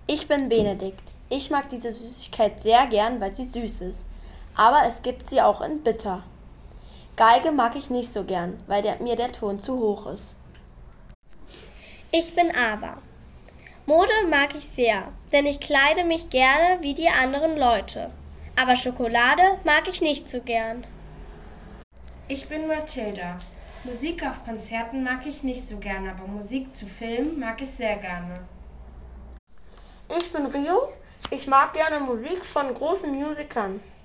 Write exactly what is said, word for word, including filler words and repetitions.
Ich bin Benedikt. Ich mag diese Süßigkeit sehr gern, weil sie süß ist. Aber es gibt sie auch in bitter. Geige mag ich nicht so gern, weil der, mir der Ton zu hoch ist. Ich bin Ava. Mode mag ich sehr, denn ich kleide mich gerne wie die anderen Leute. Aber Schokolade mag ich nicht so gern. Ich bin Mathilda. Musik auf Konzerten mag ich nicht so gerne, aber Musik zu Filmen mag ich sehr gerne. Ich bin Rio. Ich mag gerne Musik von großen Musikern.